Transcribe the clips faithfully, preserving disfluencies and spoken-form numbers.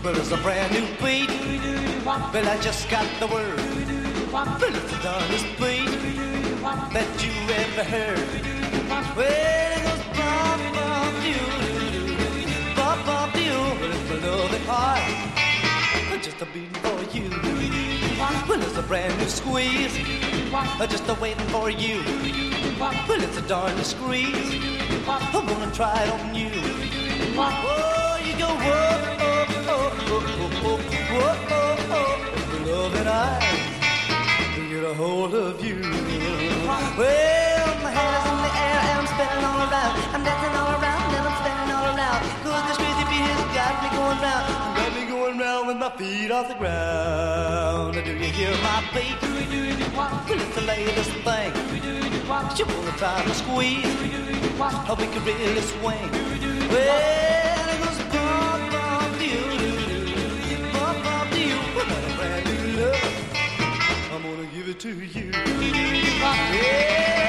Well, it's a brand new beat. Well, I just got the word. Well, it's the darndest beat that you ever heard. Well, it goes bum, bum, doo, bum, bum, doo. Well, it's below the heart, just a beat for you. Well, it's a brand new squeeze, just a waiting for you. Well, it's a darndest squeeze. I'm gonna try it on you. Oh, you go whoa, oh, oh, oh, oh, whoa, oh, oh, love and I get a hold of you. Well, my head is in the air and I'm spinning all around. I'm dancing all around and I'm spinning all around. Cause this crazy beat has got me going round. Got me going round with my feet off the ground. Do you hear my beat? Well, it's the latest thing. You wanna try to squeeze? How we can really swing? Well, it goes bum, bum, doo, bum, bum, doo. Well, that's a brand new love. I'm gonna give it to you. Yeah.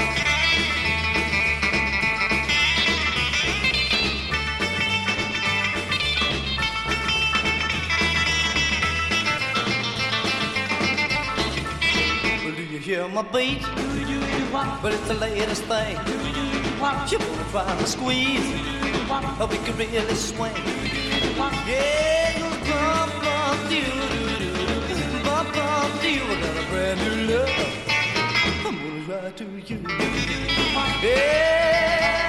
Well, do you hear my beat? Well, it's the latest thing. You wanna try to squeeze? How we can really swing? Yeah, it goes bum, bum, doo, bum, bum, doo. I got a brand new love. I'm gonna try to you. Yeah.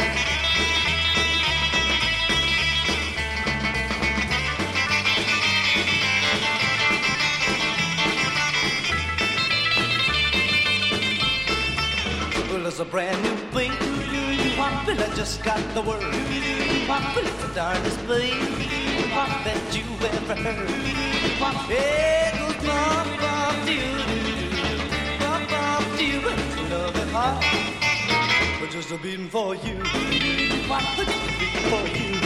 Well, it's a brand new beat. Well, I just got the word. Well, it's the darndest beat that you ever heard. Yeah, it goes bum, bum, doo, bum, bum, doo. It's a loving heart, but just a beating for you. Just a beating for you.